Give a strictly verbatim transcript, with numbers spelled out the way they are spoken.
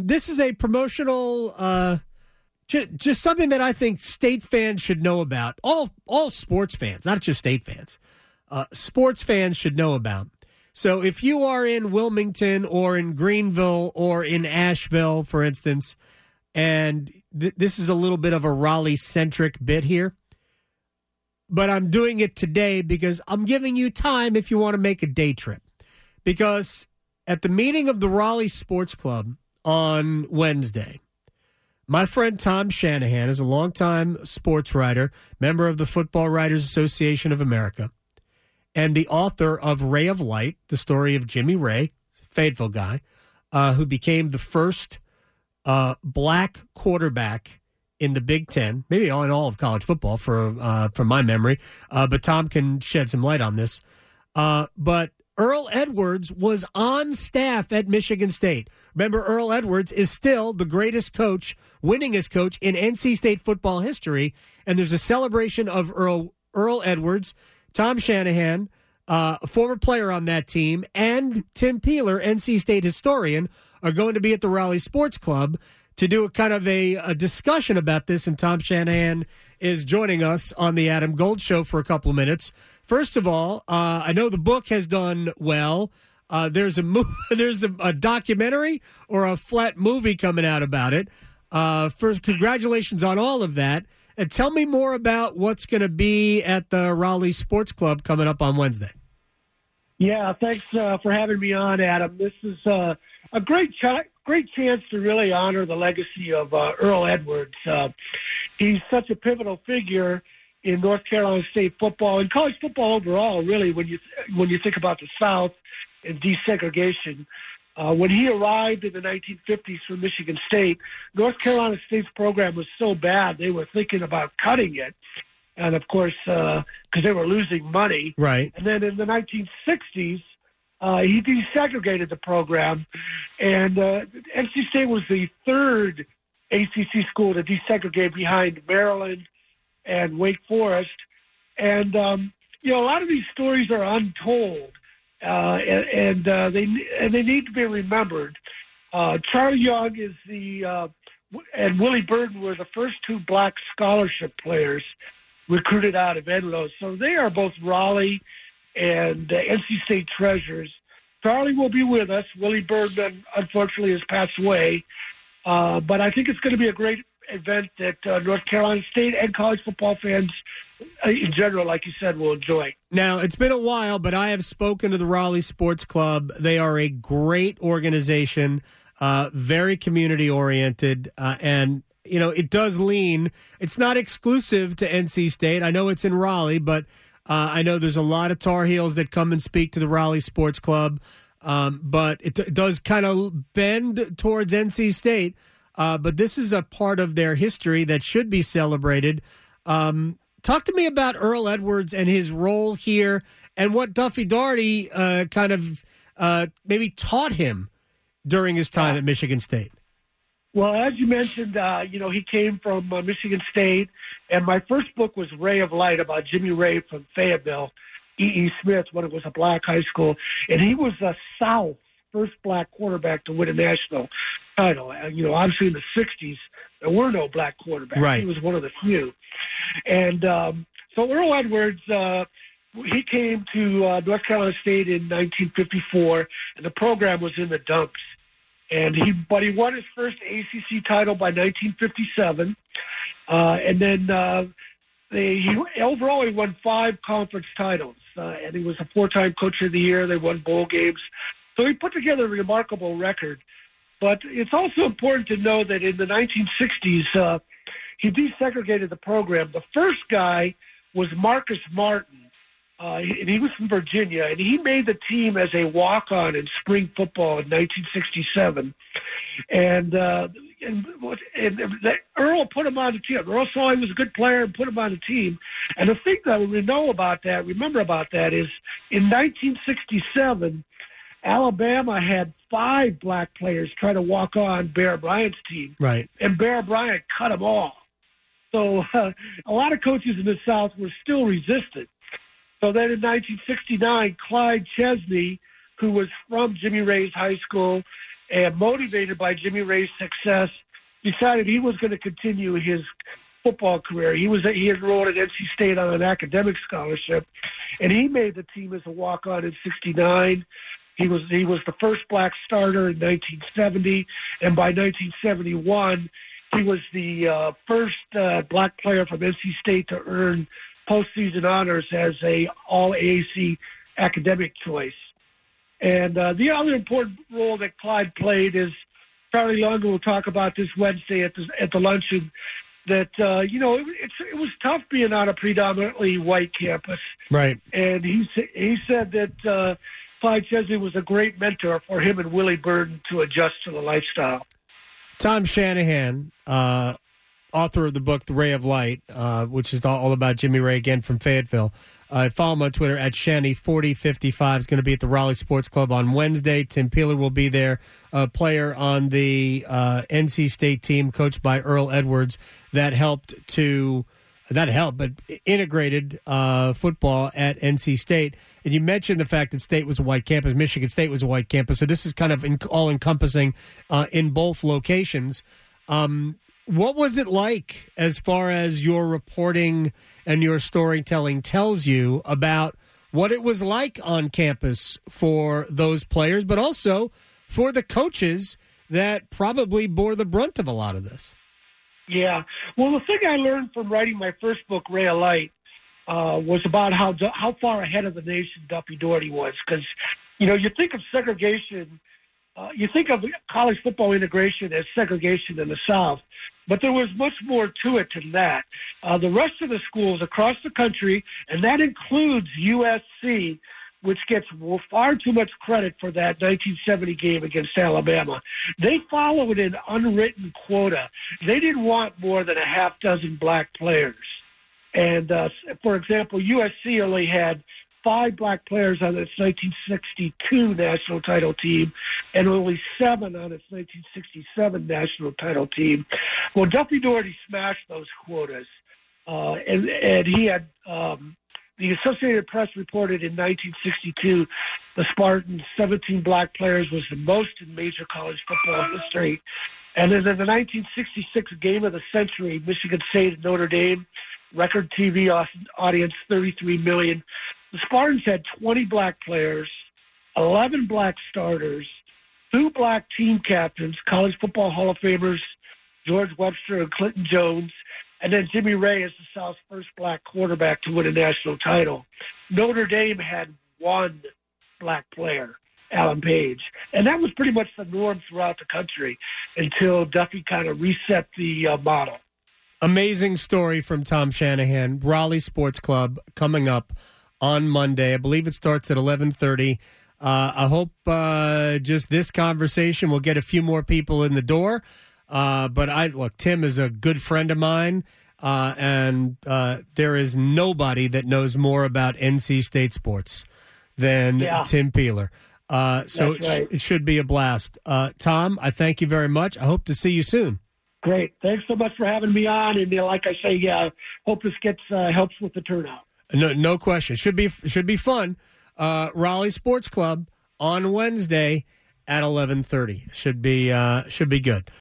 this is a promotional, uh, ju- just something that I think State fans should know about. All all sports fans, not just State fans. Uh, sports fans should know about. So if you are in Wilmington or in Greenville or in Asheville, for instance, and th- this is a little bit of a Raleigh-centric bit here, but I'm doing it today because I'm giving you time if you want to make a day trip. Because at the meeting of the Raleigh Sports Club on Wednesday, my friend Tom Shanahan is a longtime sports writer, member of the Football Writers Association of America, and the author of Ray of Light, the story of Jimmy Ray, Fayetteville guy, uh, who became the first uh, black quarterback in the Big Ten, maybe all in all of college football, for uh, from my memory. Uh, but Tom can shed some light on this. Uh, but Earl Edwards was on staff at Michigan State. Remember, Earl Edwards is still the greatest coach, winningest coach in N C State football history. And there's a celebration of Earl Earl Edwards. Tom Shanahan, uh, a former player on that team, and Tim Peeler, N C State historian, are going to be at the Raleigh Sports Club to do a kind of a, a discussion about this. And Tom Shanahan is joining us on the Adam Gold Show for a couple of minutes. First of all, uh, I know the book has done well. Uh, there's a mo- there's a, a documentary or a flat movie coming out about it. Uh, first, congratulations on all of that. And tell me more about what's going to be at the Raleigh Sports Club coming up on Wednesday. Yeah, thanks uh, for having me on, Adam. This is uh, a great ch- great chance to really honor the legacy of uh, Earl Edwards. Uh, he's such a pivotal figure in North Carolina State football and college football overall, really, when you when you think about the South and desegregation. Uh, when he arrived in the nineteen fifties from Michigan State, North Carolina State's program was so bad they were thinking about cutting it. And, of course, because uh, they were losing money. Right. And then in the nineteen sixties, uh, he desegregated the program. And uh, N C State was the third A C C school to desegregate behind Maryland and Wake Forest. And, um, you know, a lot of these stories are untold. Uh, and and, uh, they and they need to be remembered. Uh, Charlie Young is the uh, and Willie Burton were the first two black scholarship players recruited out of Enloe. So they are both Raleigh and uh, N C State treasures. Charlie will be with us. Willie Burton, unfortunately, has passed away. Uh, but I think it's going to be a great event that uh, North Carolina State and college football fans in general, like you said, will enjoy. Now, it's been a while, but I have spoken to the Raleigh Sports Club. They are a great organization, uh, very community-oriented, uh, and, you know, it does lean. It's not exclusive to N C State. I know it's in Raleigh, but uh, I know there's a lot of Tar Heels that come and speak to the Raleigh Sports Club, um, but it, it does kind of bend towards N C State. Uh, but this is a part of their history that should be celebrated. Um Talk to me about Earl Edwards and his role here and what Duffy Daugherty uh, kind of uh, maybe taught him during his time at Michigan State. Well, as you mentioned, uh, you know, he came from uh, Michigan State, and my first book was Ray of Light about Jimmy Ray from Fayetteville, E E. Smith, when it was a black high school. And he was the South first black quarterback to win a national title. Uh, you know, obviously in the sixties, there were no black quarterbacks. Right. He was one of the few. And um, so Earl Edwards, uh, he came to uh, North Carolina State in nineteen fifty-four, and the program was in the dumps. And he, but he won his first A C C title by nineteen fifty-seven, uh, and then uh, they, he overall he won five conference titles, uh, and he was a four-time Coach of the Year. They won bowl games, so he put together a remarkable record. But it's also important to know that in the nineteen sixties, uh, he desegregated the program. The first guy was Marcus Martin, uh, and he was from Virginia, and he made the team as a walk-on in spring football in nineteen sixty-seven. And, uh, and, and Earl put him on the team. Earl saw he was a good player and put him on the team. And the thing that we know about that, remember about that, is in nineteen sixty-seven, Alabama had five black players try to walk on Bear Bryant's team. Right. And Bear Bryant cut them all. So uh, a lot of coaches in the South were still resistant. So then in nineteen sixty-nine, Clyde Chesney, who was from Jimmy Ray's high school, and motivated by Jimmy Ray's success, decided he was going to continue his football career. He was he enrolled at N C State on an academic scholarship, and he made the team as a walk-on in sixty-nine. He was he was the first black starter in nineteen seventy, and by nineteen seventy-one, he was the uh, first uh, black player from N C State to earn postseason honors as a All-A A C academic choice. And uh, the other important role that Clyde played is Charlie Younger will talk about this Wednesday at the at the luncheon. That uh, you know, it, it's, it was tough being on a predominantly white campus, right? And he he said that uh, Clyde Chesley was a great mentor for him and Willie Burden to adjust to the lifestyle. Tom Shanahan, uh, author of the book The Ray of Light, uh, which is all about Jimmy Ray, again from Fayetteville. Uh, follow him on Twitter at Shanny forty fifty-five. Is going to be at the Raleigh Sports Club on Wednesday. Tim Peeler will be there, a player on the uh, N C State team coached by Earl Edwards that helped to that helped, but integrated uh, football at N C State. And you mentioned the fact that State was a white campus, Michigan State was a white campus, so this is kind of in, all encompassing uh, in both locations. Um, what was it like as far as your reporting and your storytelling tells you about what it was like on campus for those players, but also for the coaches that probably bore the brunt of a lot of this? Yeah. Well, the thing I learned from writing my first book, Ray of Light, uh, was about how how far ahead of the nation Duffy Daugherty was. Because, you know, you think of segregation, uh, you think of college football integration as segregation in the South, but there was much more to it than that. Uh, the rest of the schools across the country, and that includes U S C, which gets far too much credit for that nineteen seventy game against Alabama. They followed an unwritten quota. They didn't want more than a half dozen black players. And, uh, for example, U S C only had five black players on its nineteen sixty-two national title team and only seven on its nineteen sixty-seven national title team. Well, Duffy Daugherty smashed those quotas. Uh, and, and he had... Um, The Associated Press reported in nineteen sixty-two the Spartans' seventeen black players was the most in major college football history. And then in the nineteen sixty-six game of the century, Michigan State and Notre Dame, record T V audience thirty-three million. The Spartans had twenty black players, eleven black starters, two black team captains, college football Hall of Famers George Webster and Clinton Jones, and then Jimmy Ray is the South's first black quarterback to win a national title. Notre Dame had one black player, Alan Page. And that was pretty much the norm throughout the country until Duffy kind of reset the uh, model. Amazing story from Tom Shanahan. Raleigh Sports Club coming up on Monday. I believe it starts at eleven thirty. Uh, I hope uh, just this conversation will get a few more people in the door. Uh, but I look, Tim is a good friend of mine, uh, and uh, there is nobody that knows more about N C State sports than yeah. Tim Peeler. Uh, so That's right. it, sh- it should be a blast. Uh, Tom, I thank you very much. I hope to see you soon. Great. Thanks so much for having me on. And uh, like I say, yeah, hope this gets uh, helps with the turnout. No, no question. Should be should be fun. Uh, Raleigh Sports Club on Wednesday at eleven thirty. Should be uh, should be good.